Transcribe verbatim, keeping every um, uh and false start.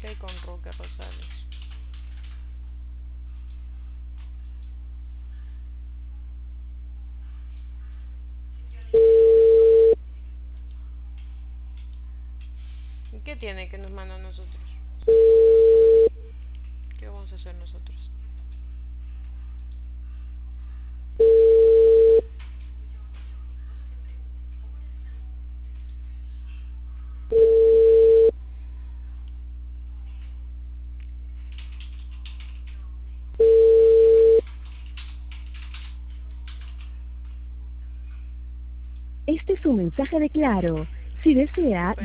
¿Qué hay con Roque Rosales? ¿Y qué tiene que nos manda a nosotros? ¿Qué vamos a hacer nosotros? Este es un mensaje de Claro. Si desea